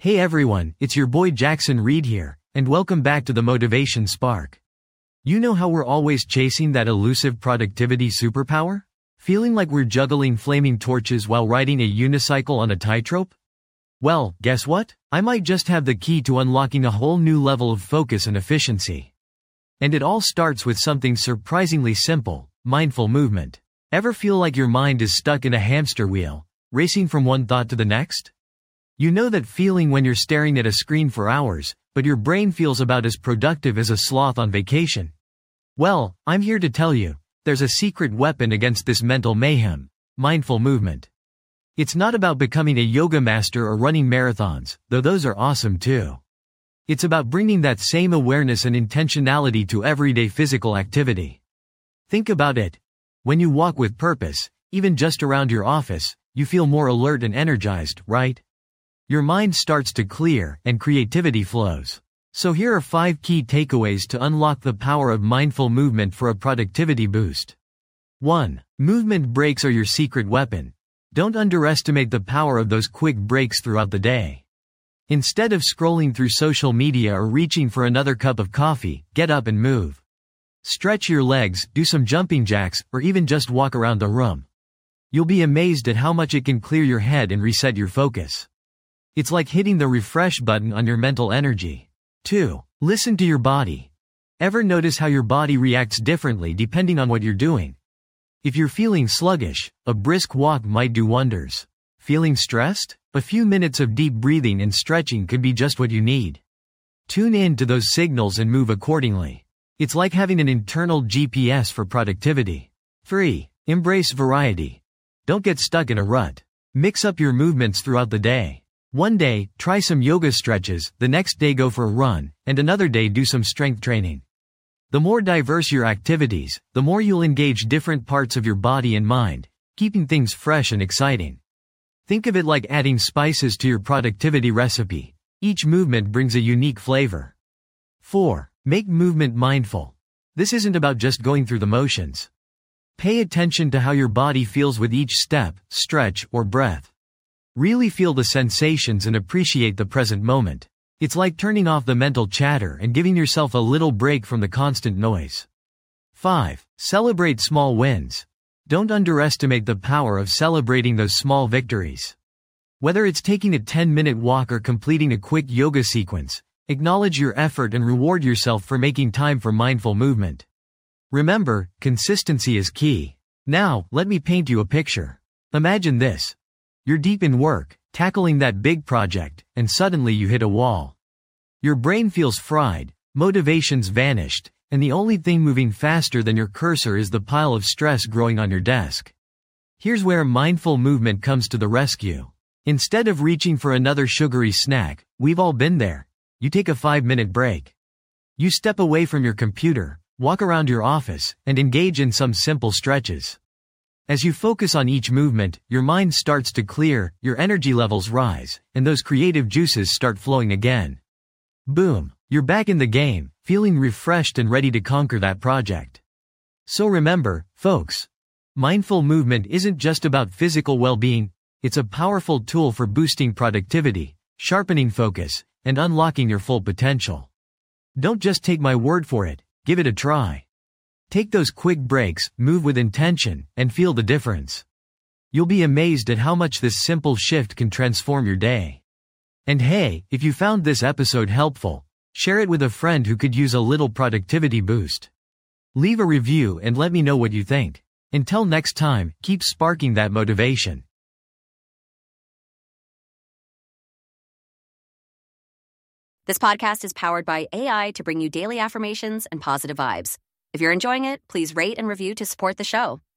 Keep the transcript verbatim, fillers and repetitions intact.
Hey everyone, it's your boy Jackson Reed here, and welcome back to the Motivation Spark. You know how we're always chasing that elusive productivity superpower? Feeling like we're juggling flaming torches while riding a unicycle on a tightrope? Well, guess what? I might just have the key to unlocking a whole new level of focus and efficiency. And it all starts with something surprisingly simple, mindful movement. Ever feel like your mind is stuck in a hamster wheel, racing from one thought to the next? You know that feeling when you're staring at a screen for hours, but your brain feels about as productive as a sloth on vacation? Well, I'm here to tell you, there's a secret weapon against this mental mayhem: mindful movement. It's not about becoming a yoga master or running marathons, though those are awesome too. It's about bringing that same awareness and intentionality to everyday physical activity. Think about it. When you walk with purpose, even just around your office, you feel more alert and energized, right? Your mind starts to clear, and creativity flows. So here are five key takeaways to unlock the power of mindful movement for a productivity boost. one. Movement breaks are your secret weapon. Don't underestimate the power of those quick breaks throughout the day. Instead of scrolling through social media or reaching for another cup of coffee, get up and move. Stretch your legs, do some jumping jacks, or even just walk around the room. You'll be amazed at how much it can clear your head and reset your focus. It's like hitting the refresh button on your mental energy. two. Listen to your body. Ever notice how your body reacts differently depending on what you're doing? If you're feeling sluggish, a brisk walk might do wonders. Feeling stressed? A few minutes of deep breathing and stretching could be just what you need. Tune in to those signals and move accordingly. It's like having an internal G P S for productivity. three. Embrace variety. Don't get stuck in a rut. Mix up your movements throughout the day. One day, try some yoga stretches, the next day go for a run, and another day do some strength training. The more diverse your activities, the more you'll engage different parts of your body and mind, keeping things fresh and exciting. Think of it like adding spices to your productivity recipe. Each movement brings a unique flavor. four. Make movement mindful. This isn't about just going through the motions. Pay attention to how your body feels with each step, stretch, or breath. Really feel the sensations and appreciate the present moment. It's like turning off the mental chatter and giving yourself a little break from the constant noise. five. Celebrate small wins. Don't underestimate the power of celebrating those small victories. Whether it's taking a ten-minute walk or completing a quick yoga sequence, acknowledge your effort and reward yourself for making time for mindful movement. Remember, consistency is key. Now, let me paint you a picture. Imagine this. You're deep in work, tackling that big project, and suddenly you hit a wall. Your brain feels fried, motivation's vanished, and the only thing moving faster than your cursor is the pile of stress growing on your desk. Here's where mindful movement comes to the rescue. Instead of reaching for another sugary snack, we've all been there. You take a five-minute break. You step away from your computer, walk around your office, and engage in some simple stretches. As you focus on each movement, your mind starts to clear, your energy levels rise, and those creative juices start flowing again. Boom, you're back in the game, feeling refreshed and ready to conquer that project. So remember, folks, mindful movement isn't just about physical well-being, it's a powerful tool for boosting productivity, sharpening focus, and unlocking your full potential. Don't just take my word for it, give it a try. Take those quick breaks, move with intention, and feel the difference. You'll be amazed at how much this simple shift can transform your day. And hey, if you found this episode helpful, share it with a friend who could use a little productivity boost. Leave a review and let me know what you think. Until next time, keep sparking that motivation. This podcast is powered by A I to bring you daily affirmations and positive vibes. If you're enjoying it, please rate and review to support the show.